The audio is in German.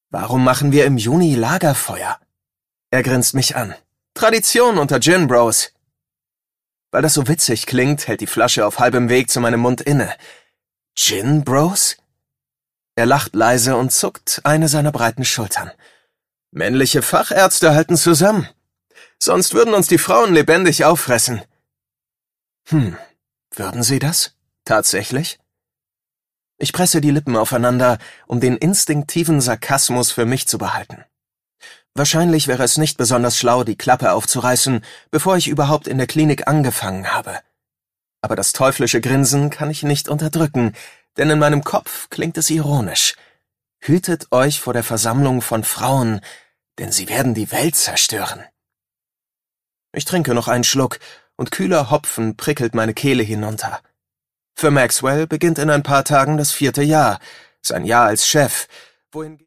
Warum machen wir im Juni Lagerfeuer? Er grinst mich an. Tradition unter Gin Bros. Weil das so witzig klingt, hält die Flasche auf halbem Weg zu meinem Mund inne. Gin Bros? Er lacht leise und zuckt eine seiner breiten Schultern. Männliche Fachärzte halten zusammen. Sonst würden uns die Frauen lebendig auffressen. Würden sie das? Tatsächlich? Ich presse die Lippen aufeinander, um den instinktiven Sarkasmus für mich zu behalten. Wahrscheinlich wäre es nicht besonders schlau, die Klappe aufzureißen, bevor ich überhaupt in der Klinik angefangen habe. Aber das teuflische Grinsen kann ich nicht unterdrücken, denn in meinem Kopf klingt es ironisch. Hütet euch vor der Versammlung von Frauen, denn sie werden die Welt zerstören. Ich trinke noch einen Schluck, und kühler Hopfen prickelt meine Kehle hinunter. Für Maxwell beginnt in ein paar Tagen das 4. Jahr, sein Jahr als Chef, wohin